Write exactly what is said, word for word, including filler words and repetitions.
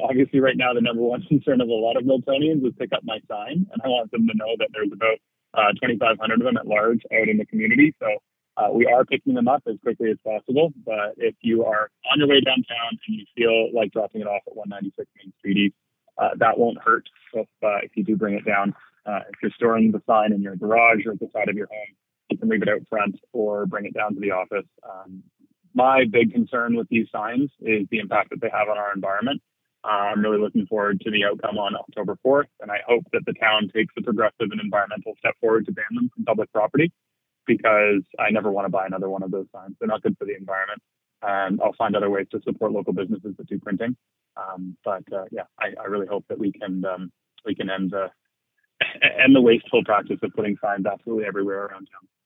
obviously right now the number one concern of a lot of Miltonians is pick up my sign, and I want them to know that there's about uh, twenty-five hundred of them at large out in the community. So uh, we are picking them up as quickly as possible. But if you are on your way downtown and you feel like dropping it off at one ninety-six Main Street East, uh, that won't hurt. So if, uh, if you do bring it down, uh, if you're storing the sign in your garage or at the side of your home, you can leave it out front or bring it down to the office. Um, my big concern with these signs is the impact that they have on our environment. Uh, I'm really looking forward to the outcome on October fourth, and I hope that the town takes a progressive and environmental step forward to ban them from public property, because I never want to buy another one of those signs. They're not good for the environment. And I'll find other ways to support local businesses that do printing. Um, but uh, yeah, I, I really hope that we can um, we can end the end the wasteful practice of putting signs absolutely everywhere around town.